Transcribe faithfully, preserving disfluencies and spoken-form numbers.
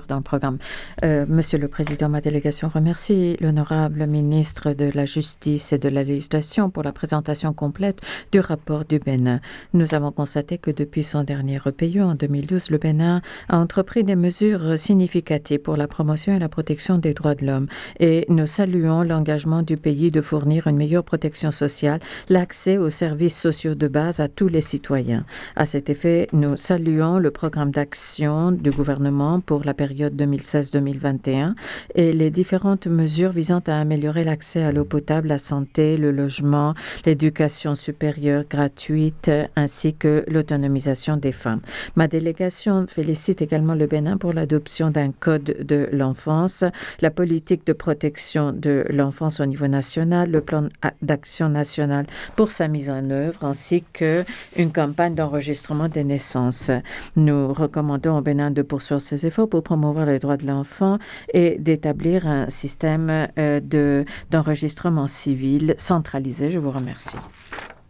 dans le programme. Euh, Monsieur le Président, ma délégation remercie l'honorable ministre de la Justice et de la Législation pour la présentation complète du rapport du Bénin. Nous avons constaté que depuis son dernier repayu en deux mille douze, le Bénin a entrepris des mesures significatives pour la promotion et la protection des droits de l'homme. Et nous saluons l'engagement du pays de fournir une meilleure protection sociale, l'accès aux services sociaux de base à tous les citoyens. À cet effet, nous saluons le programme d'action du gouvernement pour la période deux mille seize deux mille vingt et un et les différentes mesures visant à améliorer l'accès à l'eau potable, la santé, le logement, l'éducation supérieure gratuite ainsi que l'autonomisation des femmes. Ma délégation félicite également le Bénin pour l'adoption d'un code de l'enfance, la politique de protection de l'enfance au niveau national, le plan d'action national pour sa mise en œuvre ainsi qu'une campagne d'enregistrement des naissances. Nous recommandons au Bénin de poursuivre ses efforts pour promouvoir les droits de l'enfant et d'établir un système euh, de, d'enregistrement civil centralisé. Je vous remercie.